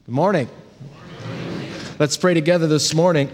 Good morning. Let's pray together this morning.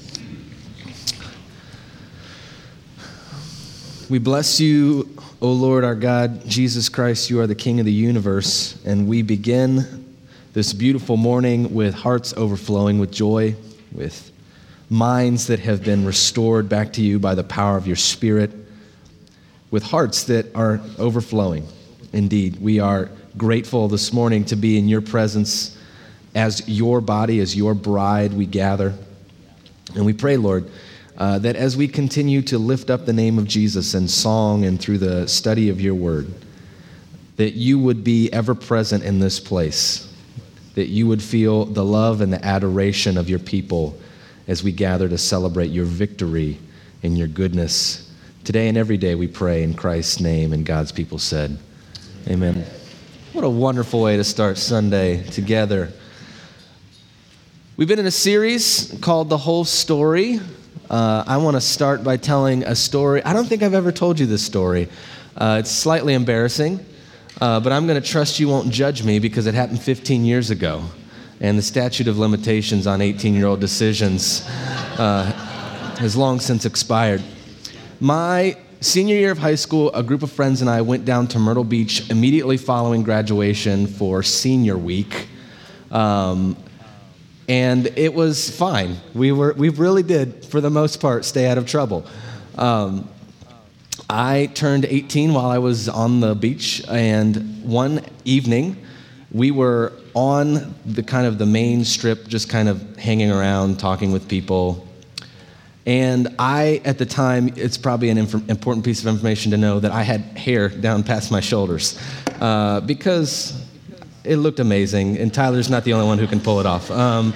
We bless you, O Lord our God, Jesus Christ, you are the King of the universe, and we begin this beautiful morning with hearts overflowing with joy, with minds that have been restored back to you by the power of your Spirit, with hearts that are overflowing. Indeed, we are grateful this morning to be in your presence as your body, as your bride, we gather. And we pray, Lord, that as we continue to lift up the name of Jesus in song and through the study of your word, that you would be ever present in this place, that you would feel the love and the adoration of your people as we gather to celebrate your victory and your goodness. Today and every day we pray in Christ's name, and God's people said, amen. What a wonderful way to start Sunday together. We've been in a series called The Whole Story. I want to start by telling a story. I don't think I've ever told you this story. It's slightly embarrassing, but I'm going to trust you won't judge me because it happened 15 years ago, and the statute of limitations on 18-year-old decisions has long since expired. My senior year of high school, a group of friends and I went down to Myrtle Beach immediately following graduation for senior week. And it was fine. We really did, for the most part, stay out of trouble. I turned 18 while I was on the beach, and one evening we were on the main strip, just kind of hanging around, talking with people. And I, at the time, it's probably an important piece of information to know that I had hair down past my shoulders because it looked amazing, and Tyler's not the only one who can pull it off.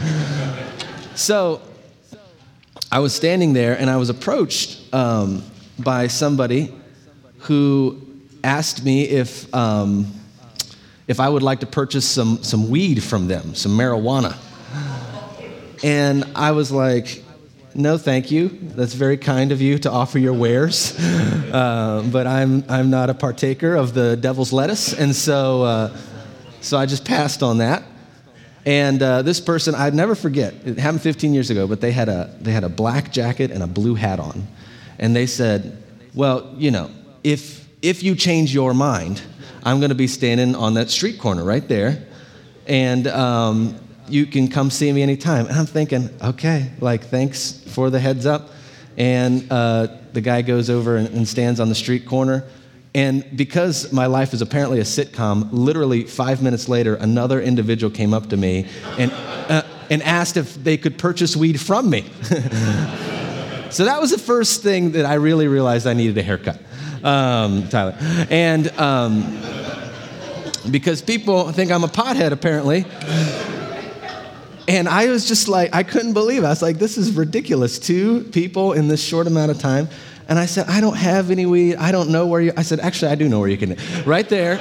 So I was standing there, and I was approached by somebody who asked me if I would like to purchase some weed from them, some marijuana. And I was like, no, thank you. That's very kind of you to offer your wares, but I'm not a partaker of the devil's lettuce, and so I just passed on that. And this person, I'd never forget. It happened 15 years ago, but they had a black jacket and a blue hat on, and they said, "Well, if you change your mind, I'm going to be standing on that street corner right there, and you can come see me anytime." And I'm thinking, okay, thanks for the heads up. And the guy goes over and stands on the street corner. And because my life is apparently a sitcom, literally 5 minutes later, another individual came up to me and asked if they could purchase weed from me. So that was the first thing that I really realized I needed a haircut, Tyler. And because people think I'm a pothead, apparently. And I was just I couldn't believe it. I was like, this is ridiculous. 2 people in this short amount of time. And I said, I don't have any weed. I don't know where you... I said, actually, I do know where you can... Right there.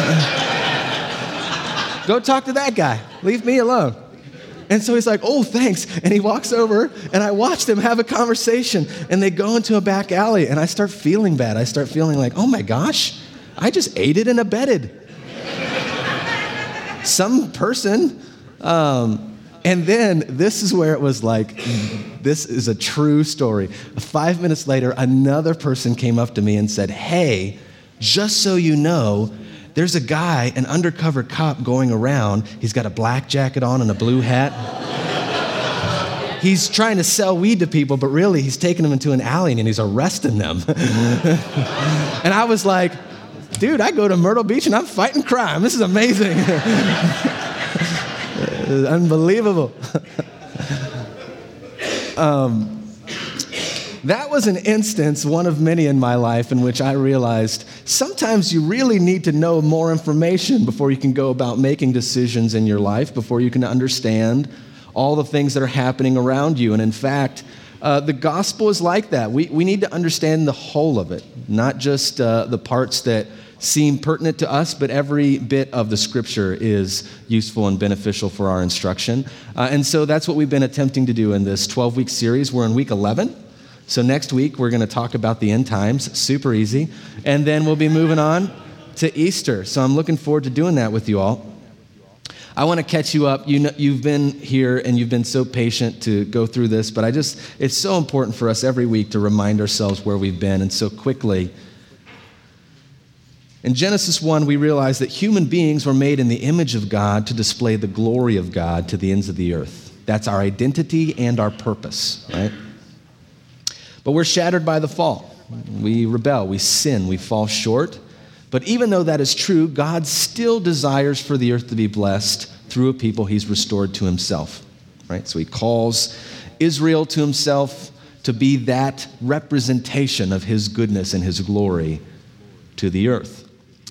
Go talk to that guy. Leave me alone. And so he's like, oh, thanks. And he walks over, and I watched them have a conversation. And they go into a back alley, and I start feeling bad. I start feeling like, oh, my gosh, I just aided and abetted some person. And then this is where it was this is a true story. 5 minutes later, another person came up to me and said, hey, just so you know, there's a guy, an undercover cop going around. He's got a black jacket on and a blue hat. He's trying to sell weed to people, but really he's taking them into an alley and he's arresting them. And I was like, dude, I go to Myrtle Beach and I'm fighting crime. This is amazing. Unbelievable. That was an instance, one of many in my life, in which I realized sometimes you really need to know more information before you can go about making decisions in your life, before you can understand all the things that are happening around you. And in fact, the gospel is like that. We need to understand the whole of it, not just the parts that seem pertinent to us, but every bit of the scripture is useful and beneficial for our instruction. And so that's what we've been attempting to do in this 12-week series. We're in week 11. So next week, we're going to talk about the end times, super easy. And then we'll be moving on to Easter. So I'm looking forward to doing that with you all. I want to catch you up. You've been here and you've been so patient to go through this, but it's so important for us every week to remind ourselves where we've been. And so quickly, in Genesis 1, we realize that human beings were made in the image of God to display the glory of God to the ends of the earth. That's our identity and our purpose, right? But we're shattered by the fall. We rebel, we sin, we fall short. But even though that is true, God still desires for the earth to be blessed through a people he's restored to himself, right? So he calls Israel to himself to be that representation of his goodness and his glory to the earth.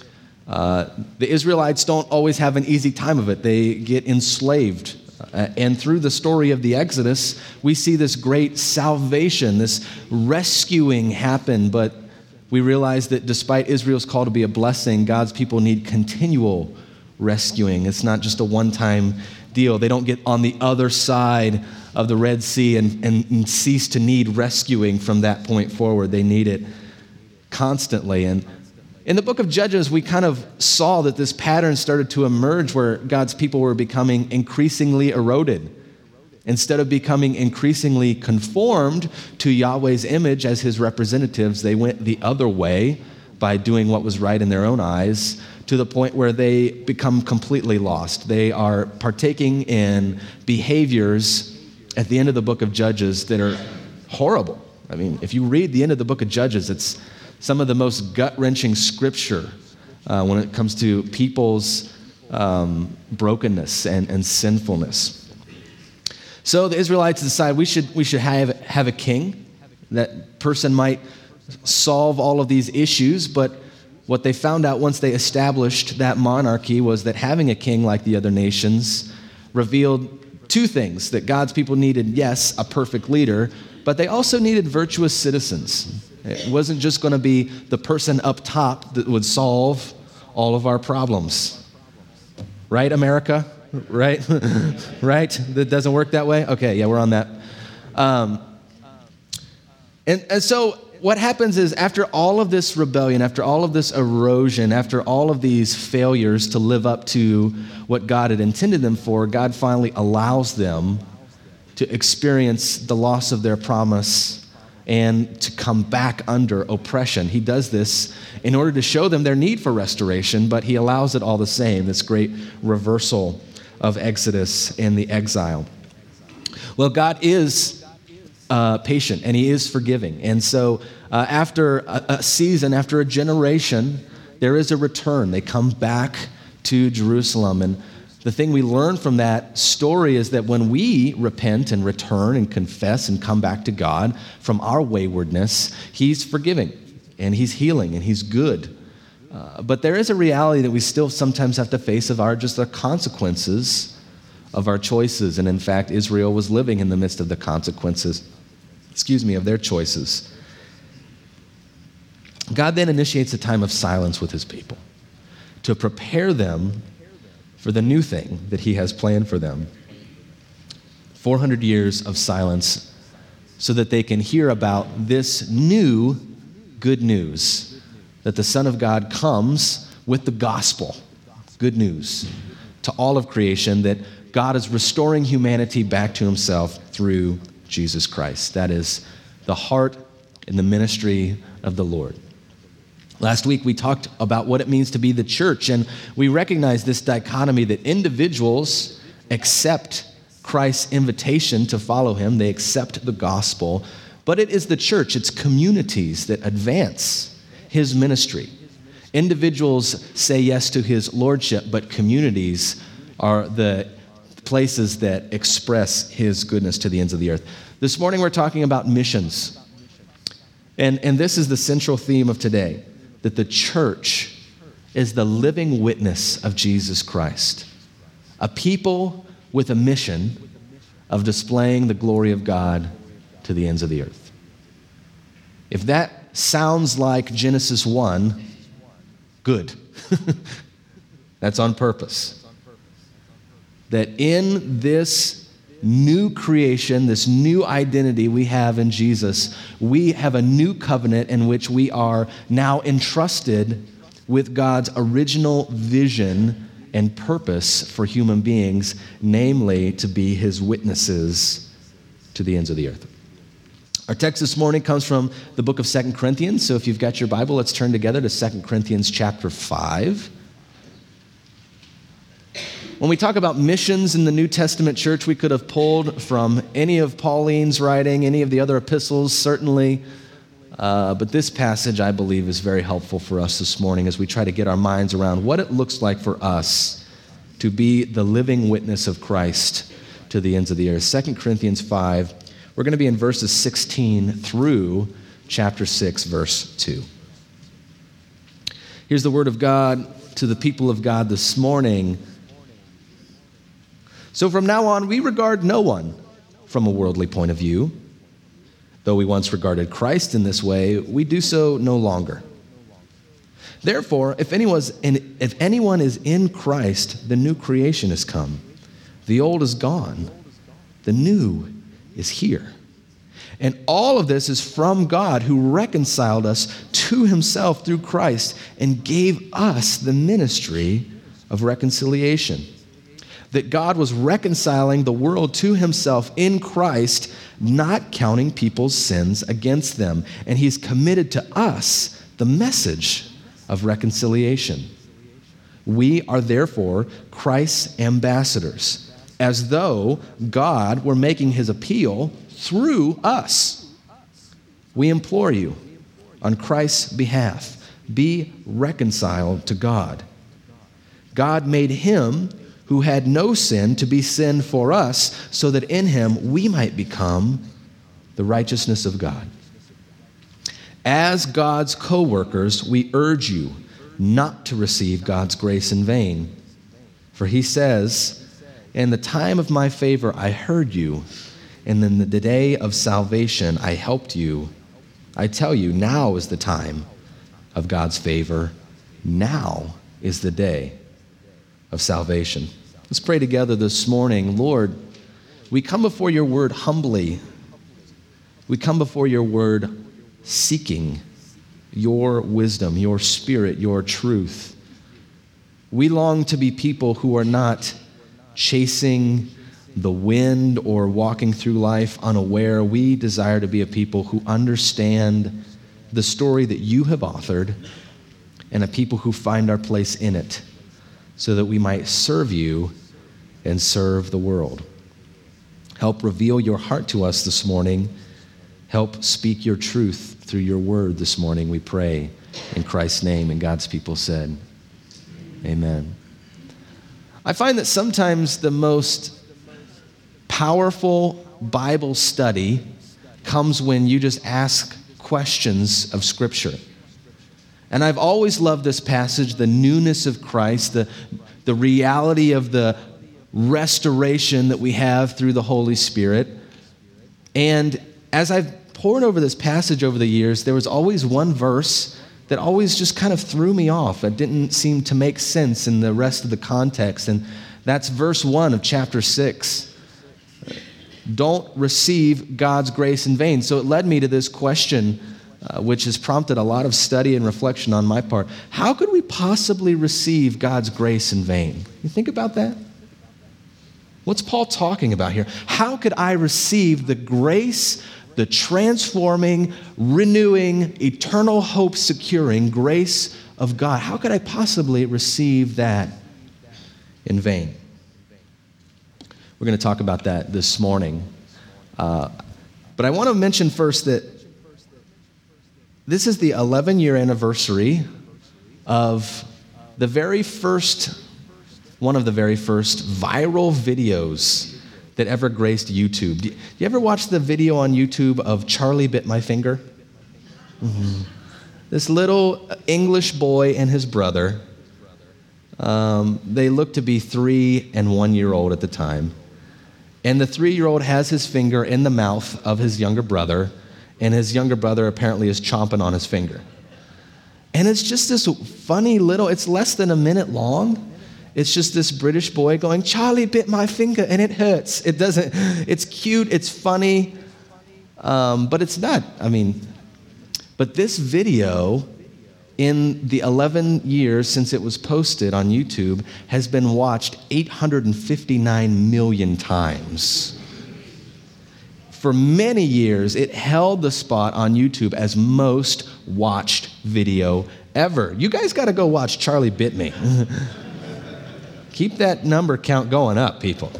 The Israelites don't always have an easy time of it. They get enslaved. And through the story of the Exodus, we see this great salvation, this rescuing happen. But we realize that despite Israel's call to be a blessing, God's people need continual rescuing. It's not just a one-time deal. They don't get on the other side of the Red Sea and cease to need rescuing from that point forward. They need it constantly. And in the book of Judges, we kind of saw that this pattern started to emerge where God's people were becoming increasingly eroded. Instead of becoming increasingly conformed to Yahweh's image as his representatives, they went the other way by doing what was right in their own eyes to the point where they become completely lost. They are partaking in behaviors at the end of the book of Judges that are horrible. I mean, if you read the end of the book of Judges, it's some of the most gut-wrenching scripture when it comes to people's brokenness and sinfulness. So the Israelites decide we should have a king. That person might solve all of these issues, but what they found out once they established that monarchy was that having a king like the other nations revealed two things: that God's people needed, yes, a perfect leader, but they also needed virtuous citizens. It wasn't just going to be the person up top that would solve all of our problems. Right, America? Right? Right? That doesn't work that way? Okay, yeah, we're on that. And so what happens is after all of this rebellion, after all of this erosion, after all of these failures to live up to what God had intended them for, God finally allows them to experience the loss of their promise and to come back under oppression. He does this in order to show them their need for restoration, but he allows it all the same, this great reversal of Exodus and the exile. Well, God is patient and he is forgiving. And so after a season, after a generation, there is a return. They come back to Jerusalem. And the thing we learn from that story is that when we repent and return and confess and come back to God from our waywardness, he's forgiving and he's healing and he's good. But there is a reality that we still sometimes have to face of the consequences of our choices. And in fact, Israel was living in the midst of the consequences, of their choices. God then initiates a time of silence with his people to prepare them for the new thing that he has planned for them. 400 years of silence so that they can hear about this new good news, that the Son of God comes with the gospel, good news, to all of creation, that God is restoring humanity back to himself through Jesus Christ. That is the heart and the ministry of the Lord. Last week, we talked about what it means to be the church, and we recognize this dichotomy that individuals accept Christ's invitation to follow him. They accept the gospel, but it is the church, it's communities that advance his ministry. Individuals say yes to his lordship, but communities are the places that express his goodness to the ends of the earth. This morning, we're talking about missions, and this is the central theme of today, that the church is the living witness of Jesus Christ, a people with a mission of displaying the glory of God to the ends of the earth. If that sounds like Genesis 1, good. That's on purpose. That in this new creation, this new identity we have in Jesus, we have a new covenant in which we are now entrusted with God's original vision and purpose for human beings, namely to be his witnesses to the ends of the earth. Our text this morning comes from the book of 2 Corinthians. So if you've got your Bible, let's turn together to 2 Corinthians chapter 5. When we talk about missions in the New Testament church, we could have pulled from any of Pauline's writing, any of the other epistles, certainly. But this passage, I believe, is very helpful for us this morning as we try to get our minds around what it looks like for us to be the living witness of Christ to the ends of the earth. 2 Corinthians 5, we're going to be in verses 16 through chapter 6, verse 2. Here's the word of God to the people of God this morning. So from now on, we regard no one from a worldly point of view. Though we once regarded Christ in this way, we do so no longer. Therefore, if anyone is in Christ, the new creation has come. The old is gone. The new is here. And all of this is from God, who reconciled us to himself through Christ and gave us the ministry of reconciliation. That God was reconciling the world to himself in Christ, not counting people's sins against them. And he's committed to us the message of reconciliation. We are therefore Christ's ambassadors, as though God were making his appeal through us. We implore you, on Christ's behalf, be reconciled to God. God made him who had no sin to be sin for us, so that in him we might become the righteousness of God. As God's co-workers, we urge you not to receive God's grace in vain. For he says, "In the time of my favor I heard you, and in the day of salvation I helped you." I tell you, now is the time of God's favor. Now is the day of salvation. Let's pray together this morning. Lord, we come before your word humbly. We come before your word seeking your wisdom, your spirit, your truth. We long to be people who are not chasing the wind or walking through life unaware. We desire to be a people who understand the story that you have authored and a people who find our place in it, so that we might serve you and serve the world. Help reveal your heart to us this morning. Help speak your truth through your word this morning, we pray in Christ's name. And God's people said, amen. I find that sometimes the most powerful Bible study comes when you just ask questions of Scripture. And I've always loved this passage, the newness of Christ, the reality of the restoration that we have through the Holy Spirit. And as I've pored over this passage over the years, there was always one verse that always just kind of threw me off. It didn't seem to make sense in the rest of the context. And that's verse 1 of chapter 6. Don't receive God's grace in vain. So it led me to this question, which has prompted a lot of study and reflection on my part. How could we possibly receive God's grace in vain? You think about that? What's Paul talking about here? How could I receive the grace, the transforming, renewing, eternal hope securing grace of God? How could I possibly receive that in vain? We're going to talk about that this morning. But I want to mention first that this is the 11-year anniversary of the very first, one of the very first viral videos that ever graced YouTube. Do you ever watch the video on YouTube of Charlie Bit My Finger? Mm-hmm. This little English boy and his brother, they look to be 3 and 1 year old at the time. And the 3-year-old has his finger in the mouth of his younger brother, and his younger brother apparently is chomping on his finger. And it's just this funny little, it's less than a minute long. It's just this British boy going, "Charlie bit my finger and it hurts." It's cute, it's funny, but it's not. But this video in the 11 years since it was posted on YouTube, has been watched 859 million times. For many years, it held the spot on YouTube as most watched video ever. You guys got to go watch Charlie Bit Me. Keep that number count going up, people.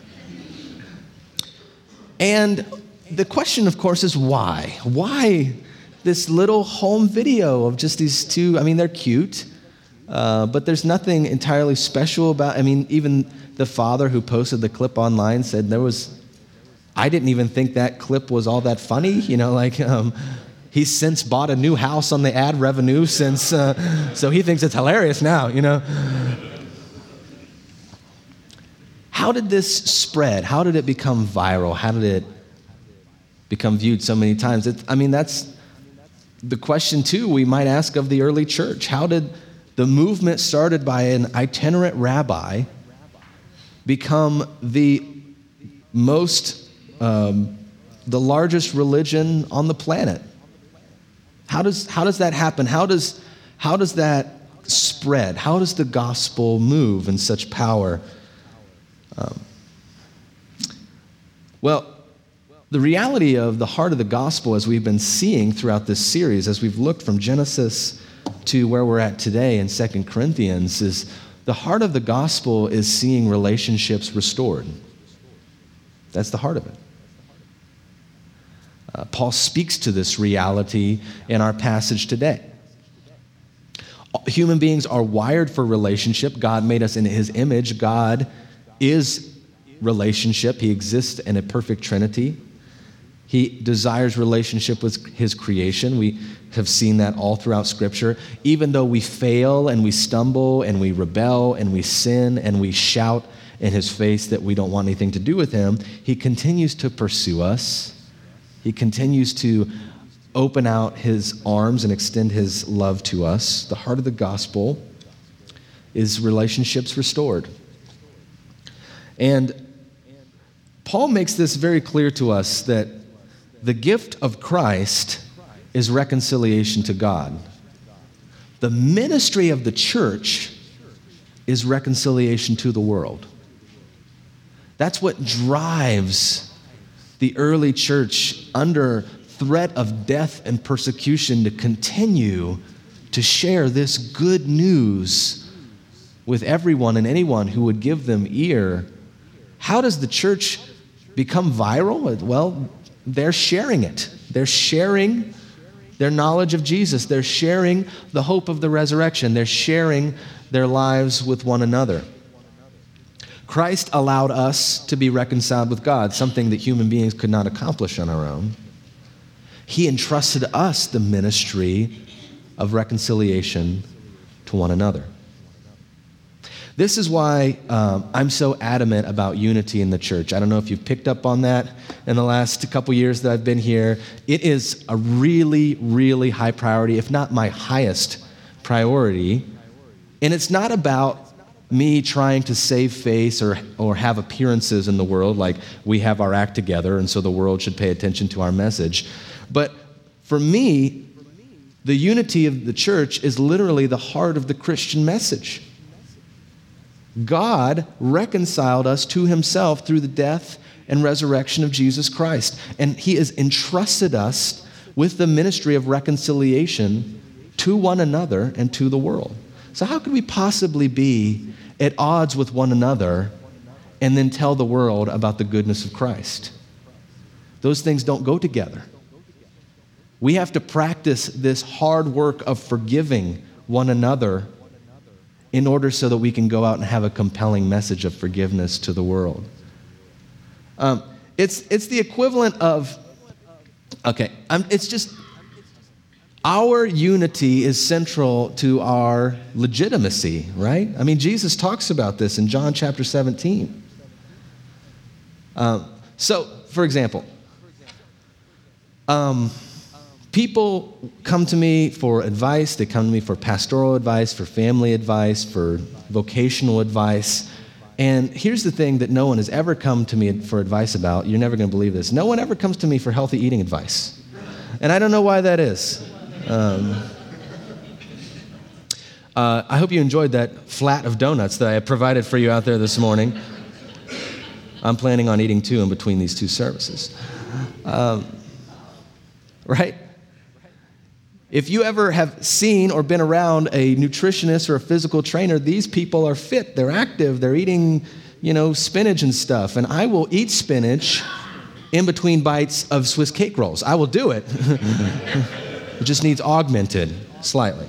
And the question, of course, is why? Why this little home video of just these two? I mean, they're cute, but there's nothing entirely special about. I mean, even the father who posted the clip online said I didn't even think that clip was all that funny. He's since bought a new house on the ad revenue since, so he thinks it's hilarious now, How did this spread? How did it become viral? How did it become viewed so many times? That's the question, too, we might ask of the early church. How did the movement started by an itinerant rabbi become the largest religion on the planet? How does that happen? How does that spread? How does the gospel move in such power? The reality of the heart of the gospel, as we've been seeing throughout this series, as we've looked from Genesis to where we're at today in 2 Corinthians, is the heart of the gospel is seeing relationships restored. That's the heart of it. Paul speaks to this reality in our passage today. Human beings are wired for relationship. God made us in His image. God is relationship. He exists in a perfect Trinity. He desires relationship with His creation. We have seen that all throughout Scripture. Even though we fail and we stumble and we rebel and we sin and we shout in His face that we don't want anything to do with Him, He continues to pursue us. He continues to open out His arms and extend His love to us. The heart of the gospel is relationships restored. And Paul makes this very clear to us that the gift of Christ is reconciliation to God. The ministry of the church is reconciliation to the world. That's what drives the early church under threat of death and persecution to continue to share this good news with everyone and anyone who would give them ear. How does the church become viral? Well, they're sharing it. They're sharing their knowledge of Jesus. They're sharing the hope of the resurrection. They're sharing their lives with one another. Christ allowed us to be reconciled with God, something that human beings could not accomplish on our own. He entrusted us the ministry of reconciliation to one another. This is why I'm so adamant about unity in the church. I don't know if you've picked up on that in the last couple years that I've been here. It is a really, really high priority, if not my highest priority. And it's not about me trying to save face or have appearances in the world like we have our act together and so the world should pay attention to our message. But for me, the unity of the church is literally the heart of the Christian message. God reconciled us to Himself through the death and resurrection of Jesus Christ. And He has entrusted us with the ministry of reconciliation to one another and to the world. So how could we possibly be at odds with one another and then tell the world about the goodness of Christ? Those things don't go together. We have to practice this hard work of forgiving one another in order so that we can go out and have a compelling message of forgiveness to the world. It's the equivalent of, it's just our unity is central to our legitimacy, right? I mean, Jesus talks about this in John chapter 17. So, for example, people come to me for advice. They come to me for pastoral advice, for family advice, for vocational advice. And here's the thing that no one has ever come to me for advice about. You're never going to believe this. No one ever comes to me for healthy eating advice. And I don't know why that is. I hope you enjoyed that flat of donuts that I provided for you out there this morning. I'm planning on eating 2 in between these 2 services. Right? If you ever have seen or been around a nutritionist or a physical trainer, these people are fit, they're active, they're eating, spinach and stuff. And I will eat spinach in between bites of Swiss cake rolls. I will do it. It just needs augmented slightly.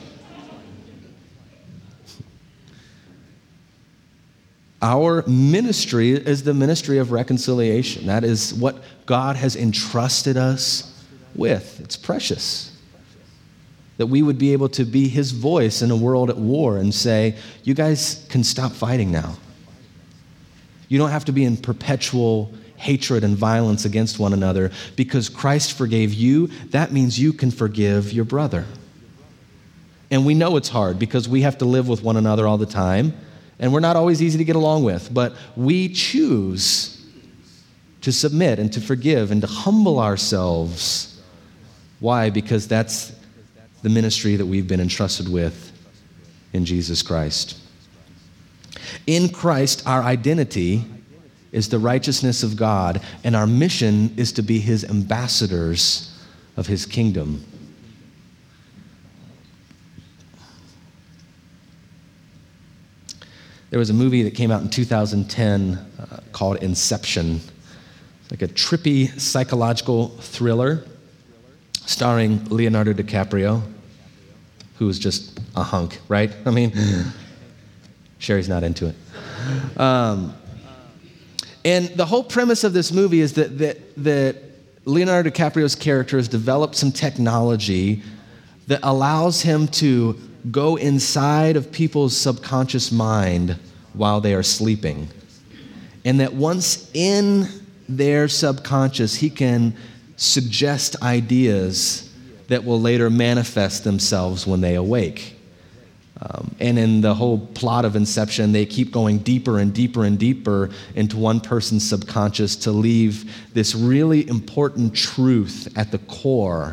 Our ministry is the ministry of reconciliation. That is what God has entrusted us with. It's precious that we would be able to be his voice in a world at war and say, you guys can stop fighting now. You don't have to be in perpetual hatred and violence against one another. Because Christ forgave you, that means you can forgive your brother. And we know it's hard because we have to live with one another all the time. And we're not always easy to get along with, but we choose to submit and to forgive and to humble ourselves. Why? Because that's the ministry that we've been entrusted with in Jesus Christ. In Christ, our identity is the righteousness of God, and our mission is to be his ambassadors of his kingdom. There was a movie that came out in 2010 called Inception. It's like a trippy psychological thriller starring Leonardo DiCaprio, who is just a hunk, right? I mean, Sherry's not into it. And the whole premise of this movie is that Leonardo DiCaprio's character has developed some technology that allows him to go inside of people's subconscious mind while they are sleeping. And that once in their subconscious, he can suggest ideas that will later manifest themselves when they awake. And in the whole plot of Inception, they keep going deeper and deeper and deeper into one person's subconscious to leave this really important truth at the core.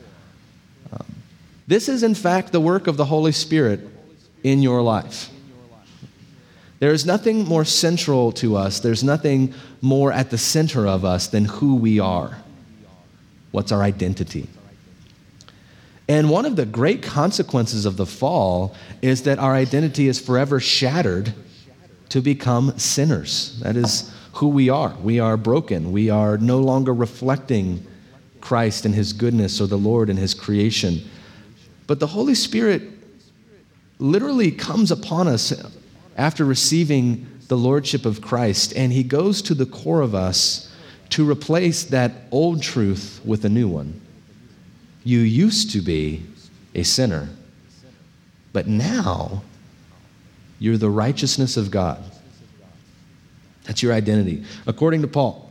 This is, in fact, the work of the Holy Spirit in your life. There is nothing more central to us. There's nothing more at the center of us than who we are. What's our identity? And one of the great consequences of the fall is that our identity is forever shattered to become sinners. That is who we are. We are broken. We are no longer reflecting Christ and his goodness or the Lord and his creation. But the Holy Spirit literally comes upon us after receiving the Lordship of Christ, and he goes to the core of us to replace that old truth with a new one. You used to be a sinner, but now you're the righteousness of God. That's your identity. According to Paul,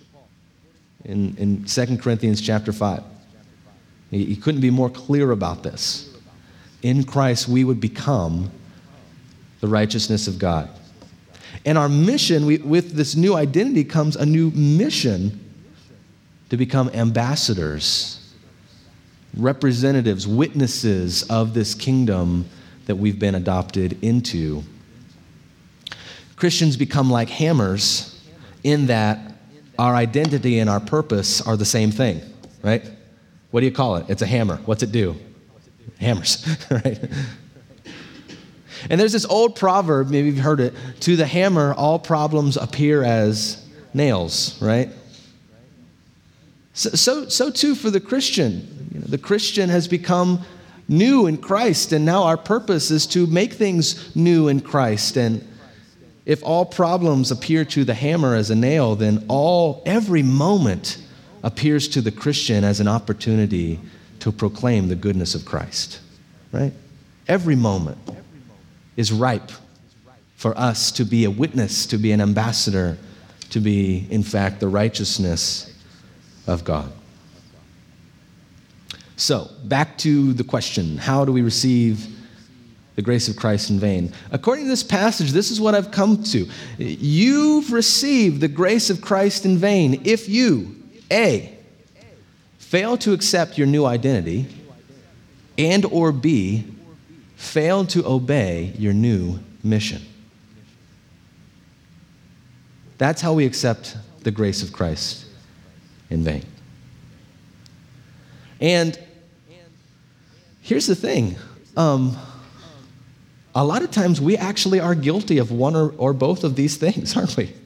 in 2 Corinthians chapter 5, he couldn't be more clear about this. In Christ, we would become the righteousness of God. And our mission, with this new identity comes a new mission to become ambassadors, representatives, witnesses of this kingdom that we've been adopted into. Christians become like hammers in that our identity and our purpose are the same thing, right? What do you call it? It's a hammer. What's it do? Hammers, right? And there's this old proverb, maybe you've heard it, to the hammer, all problems appear as nails, right? So too for the Christian. The Christian has become new in Christ, and now our purpose is to make things new in Christ. And if all problems appear to the hammer as a nail, then every moment appears to the Christian as an opportunity to proclaim the goodness of Christ, right? Every moment is ripe for us to be a witness, to be an ambassador, to be, in fact, the righteousness of God. So, back to the question, how do we receive the grace of Christ in vain? According to this passage, this is what I've come to. You've received the grace of Christ in vain if you, A, fail to accept your new identity, and or B, failed to obey your new mission. That's how we accept the grace of Christ in vain. And here's the thing. A lot of times we actually are guilty of one or both of these things, aren't we?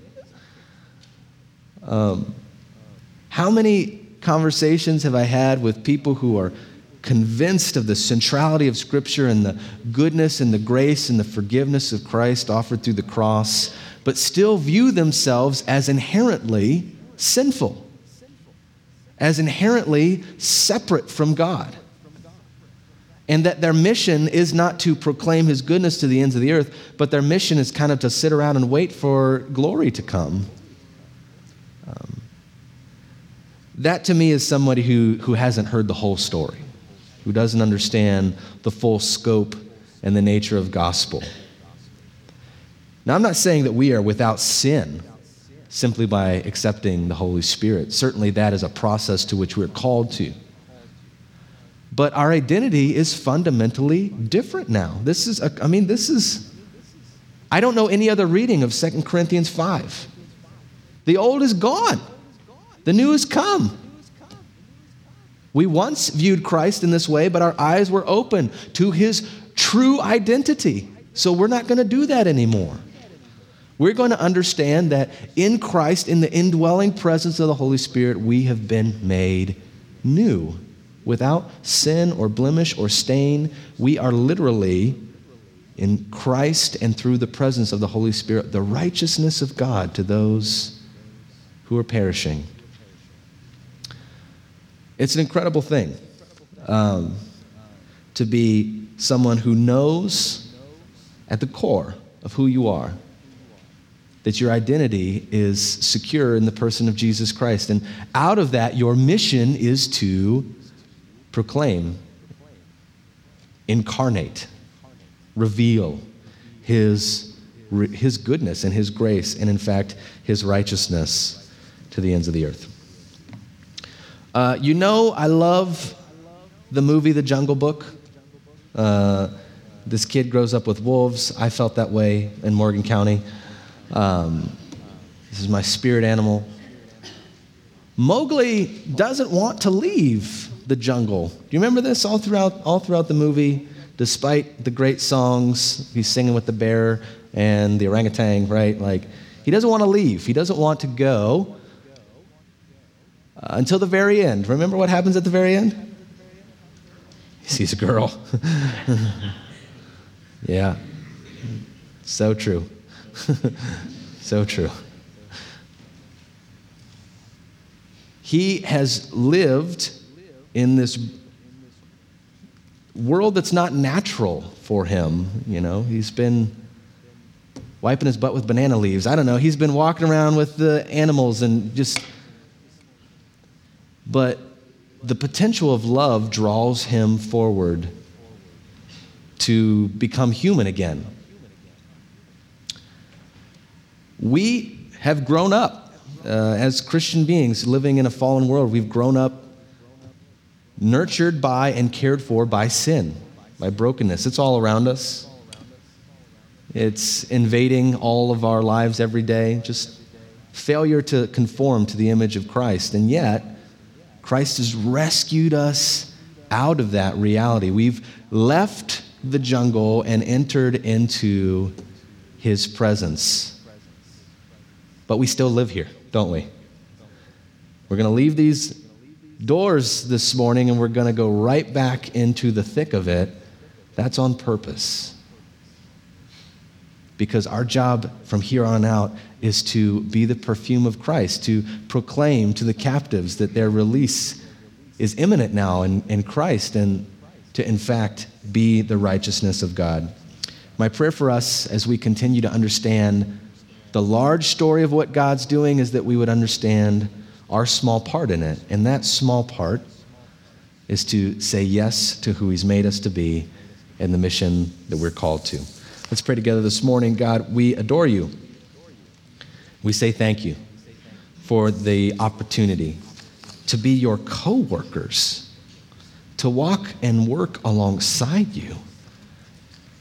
How many conversations have I had with people who are convinced of the centrality of Scripture and the goodness and the grace and the forgiveness of Christ offered through the cross, but still view themselves as inherently sinful, as inherently separate from God, and that their mission is not to proclaim His goodness to the ends of the earth, but their mission is kind of to sit around and wait for glory to come. That to me is somebody who hasn't heard the whole story, who doesn't understand the full scope and the nature of gospel. Now, I'm not saying that we are without sin simply by accepting the Holy Spirit. Certainly that is a process to which we're called to. But our identity is fundamentally different now. I don't know any other reading of 2 Corinthians 5. The old is gone. The new has come. We once viewed Christ in this way, but our eyes were open to His true identity. So we're not going to do that anymore. We're going to understand that in Christ, in the indwelling presence of the Holy Spirit, we have been made new. Without sin or blemish or stain, we are literally, in Christ and through the presence of the Holy Spirit, the righteousness of God to those who are perishing. It's an incredible thing to be someone who knows at the core of who you are that your identity is secure in the person of Jesus Christ. And out of that, your mission is to proclaim, incarnate, reveal His goodness and His grace, and in fact, His righteousness to the ends of the earth. I love the movie The Jungle Book. This kid grows up with wolves. I felt that way in Morgan County. This is my spirit animal. Mowgli doesn't want to leave the jungle. Do you remember this all throughout the movie? Despite the great songs, he's singing with the bear and the orangutan, right? Like, he doesn't want to leave. He doesn't want to go until the very end. Remember what happens at the very end? He sees a girl. Yeah. So true. So true. He has lived in this world that's not natural for him. He's been wiping his butt with banana leaves. I don't know. He's been walking around with the animals and but the potential of love draws him forward to become human again. We have grown up as Christian beings living in a fallen world. We've grown up nurtured by and cared for by sin, by brokenness. It's all around us. It's invading all of our lives every day, just failure to conform to the image of Christ. And yet, Christ has rescued us out of that reality. We've left the jungle and entered into His presence. But we still live here, don't we? We're going to leave these doors this morning and we're going to go right back into the thick of it. That's on purpose. Because our job from here on out is to be the perfume of Christ, to proclaim to the captives that their release is imminent now in Christ, and to, in fact, be the righteousness of God. My prayer for us as we continue to understand the large story of what God's doing is that we would understand our small part in it. And that small part is to say yes to who He's made us to be and the mission that we're called to. Let's pray together this morning. God, we adore You. We say thank You for the opportunity to be Your co-workers, to walk and work alongside You,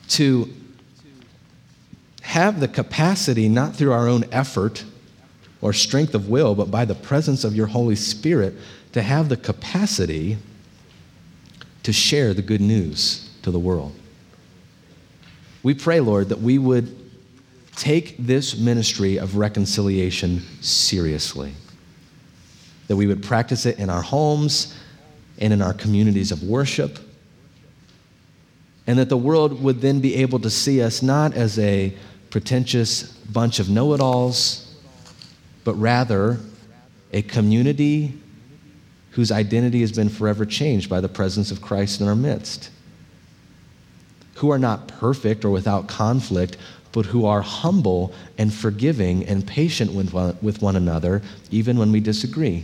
to have the capacity, not through our own effort or strength of will, but by the presence of your Holy Spirit, to have the capacity to share the good news to the world. We pray, Lord, that we would take this ministry of reconciliation seriously, that we would practice it in our homes and in our communities of worship, and that the world would then be able to see us not as a pretentious bunch of know-it-alls, but rather a community whose identity has been forever changed by the presence of Christ in our midst, who are not perfect or without conflict, but who are humble and forgiving and patient with one another, even when we disagree.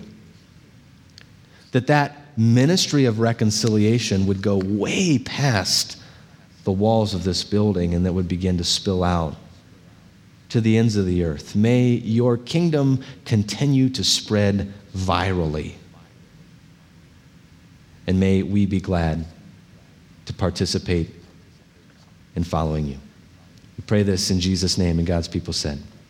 That ministry of reconciliation would go way past the walls of this building and that would begin to spill out to the ends of the earth. May your kingdom continue to spread virally. And may we be glad to participate in following you. We pray this in Jesus' name, and God's people said.